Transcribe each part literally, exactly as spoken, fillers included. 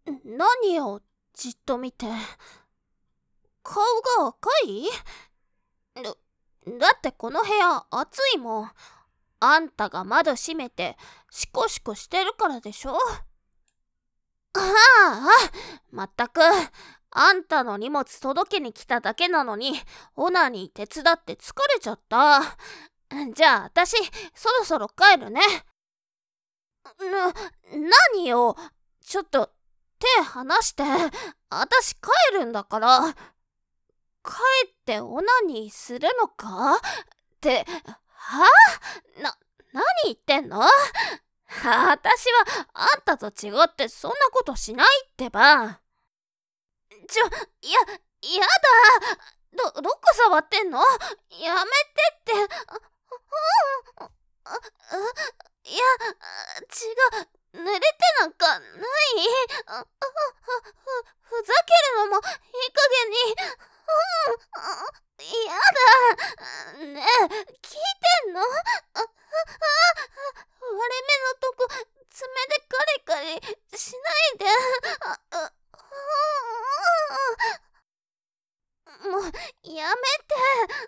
何をじっと見て。顔が赤い？だ、だってこの部屋暑いもん。あんたが窓閉めてシコシコしてるからでしょ。ああ、まったく。あんたの荷物届けに来ただけなのに、オナニー手伝って疲れちゃった。じゃあ、あたし、そろそろ帰るね。な、何よ。ちょっと、手離して。あたし帰るんだから。帰ってオナニーするのかって、はぁ？な、何言ってんの？あたしはあんたと違ってそんなことしないってば。ちょ、いや、やだ。ど、どこ触ってんの？やめてって。あ、あ、いや、違う。濡れてなんかない。あ、ふ、ふざけるのもいい加減に。やだ。ねえ、聞いてんの？あ、あ、割れ目のとこ爪でカリカリしないで。あ、あ、もうやめて。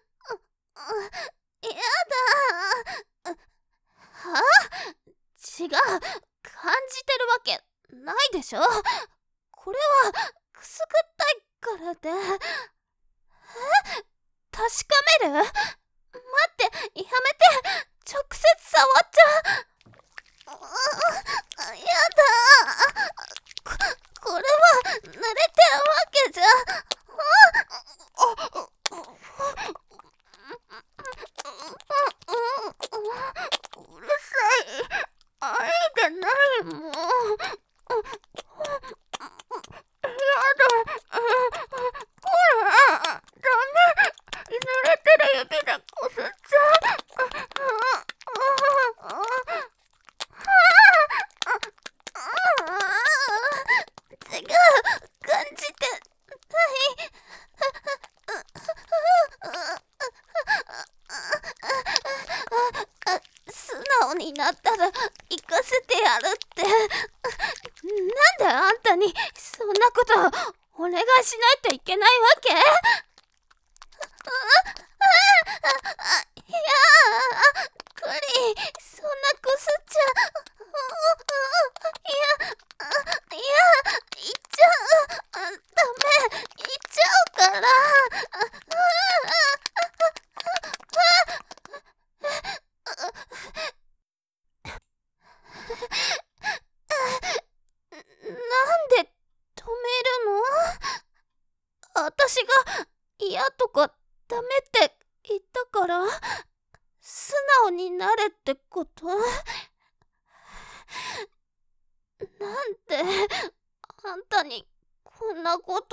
やだ。は？違う。感じてるわけないでしょ。これはくすぐったいからで。え？確かめる？待って、やめて。直接触っちゃう。やだ。こ、これは濡れてるわけじゃ。うるさい。あれじゃないもん。やだ。ほら、ダメ。濡れてる指でこすっちゃう。違う、感じてない。素直になったら行かせてやるって。なんであんたにそんなことお願いしないといけないわけ？いやあ、クリ、そんなこすっちゃ。いや、いや、行っちゃう。ダメ、行っちゃうから。なんで止めるの？あたしが嫌とかダメって言ったから素直になれってこと？なんであんたにこんなこと。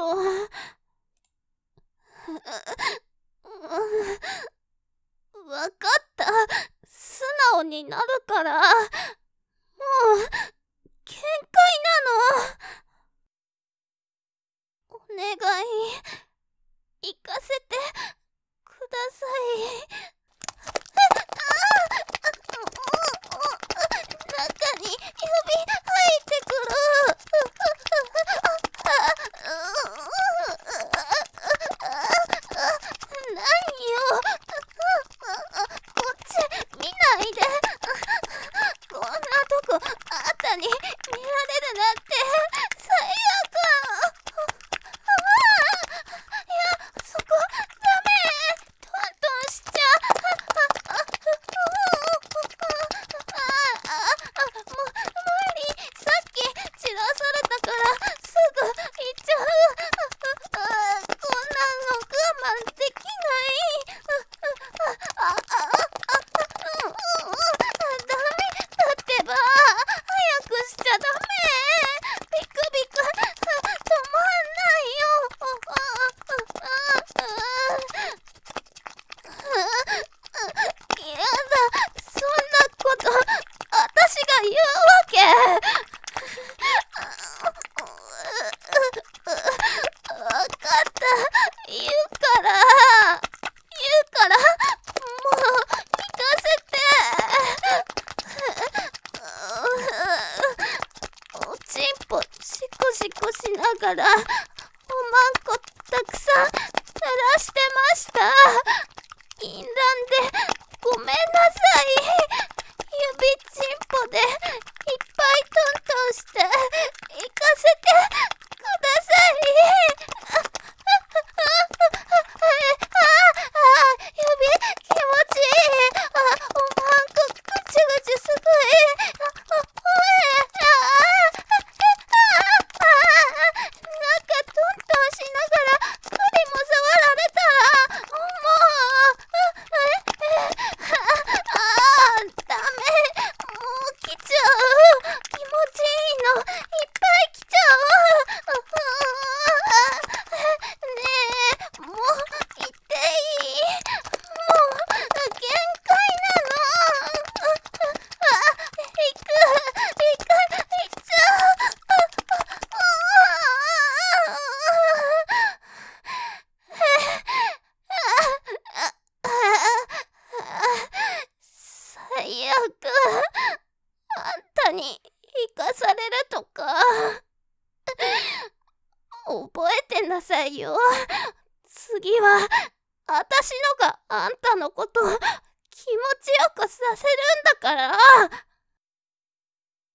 わかった。素直になるから。もう限界なの。お願い、行かせてください。中に指入ってくる。何よ。こっち見ないで。こんなとこあんたに見られるなんて最悪。いや、そこダメ。トントンしちゃう。もう無理。さっき散らされたからすぐ行っちゃう。こんなの我慢できない。あ、あ、あ、ダメだってば。早くしちゃダメ。ビクビク止まんないよ。やだ、そんなことあたしが言うわけ？わかった、言うから言うからもう行かせて。おちんぽしこしっこしながらおまんこたくさん垂らしてました。淫乱でごめんなさい。指ちんぽでいっぱいトントンして行かせてください。あああ指気持ちいい。あおまんこぐちゅぐちゅすごい。あおえああなんかトントンしながら栗も触られたらもうええああダメもう来ちゃう。気持ちいいのいっぱい来ちゃう。ねえもう行っていい？もう限界なの。あ行く行く行っちゃう。最悪。あんたに生かされるとか覚えてなさいよ。次はあたしのがあんたのこと気持ちよくさせるんだから。